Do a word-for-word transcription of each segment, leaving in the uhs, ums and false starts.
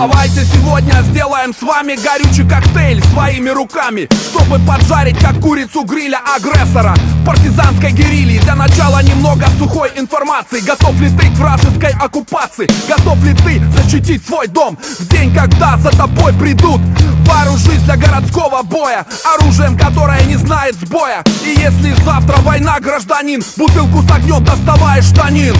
Давайте сегодня сделаем с вами горючий коктейль своими руками, чтобы поджарить как курицу гриля агрессора в партизанской герилье. Для начала немного сухой информации. Готов ли ты к вражеской оккупации? Готов ли ты защитить свой дом в день, когда за тобой придут? Вооружись для городского боя оружием, которое не знает сбоя. И если завтра война, гражданин, бутылку с огнем доставай из штанин.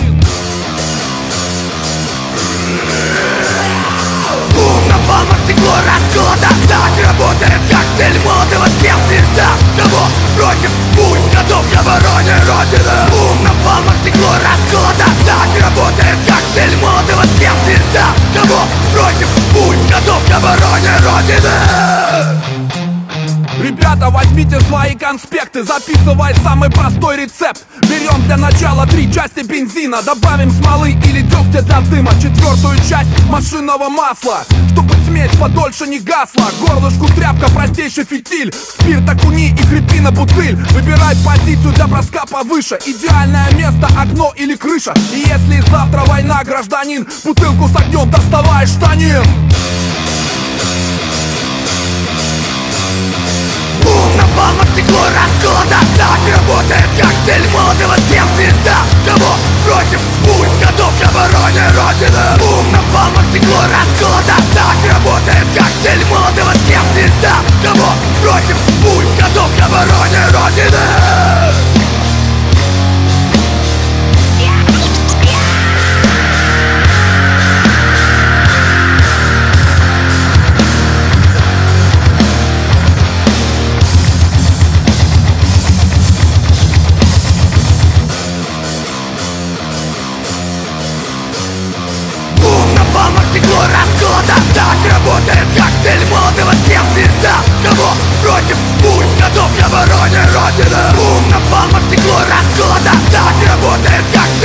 Бум, напалм, стекло, расколото. Так работает коктейль молотого с кем нельзя. Кого против, будь готов к обороне Родины. Бум, напалм, стекло, расколото. Так работает коктейль молотого с кем нельзя. Кого против, будь готов к обороне Родины. Ребята, возьмите свои конспекты, записывай самый простой рецепт. Берем для начала три части бензина, добавим смолы или дегтя для дыма, четвертую часть машинного масла, чтобы смесь подольше не гасла. Горлышку тряпка, простейший фитиль, спирт окуни и крепи на бутыль. Выбирай позицию для броска повыше, идеальное место, окно или крыша. И если завтра война, гражданин, бутылку с огнем доставай из штанин. Бум, напалм, стекло, расколото. Так работает коктейль молотого с кем нельзя. Кого против, будь готов к обороне Родины. Бум, напалм, стекло, расколото. Так работает коктейль молотого с кем нельзя. Кого против, будь готов к обороне Родины. Стекло расколото. Так работает коктейль молотого с кем нельзя. Кого против, будь готов к обороне Родины. Бум, напалм, стекло расколото. Так работает коктейль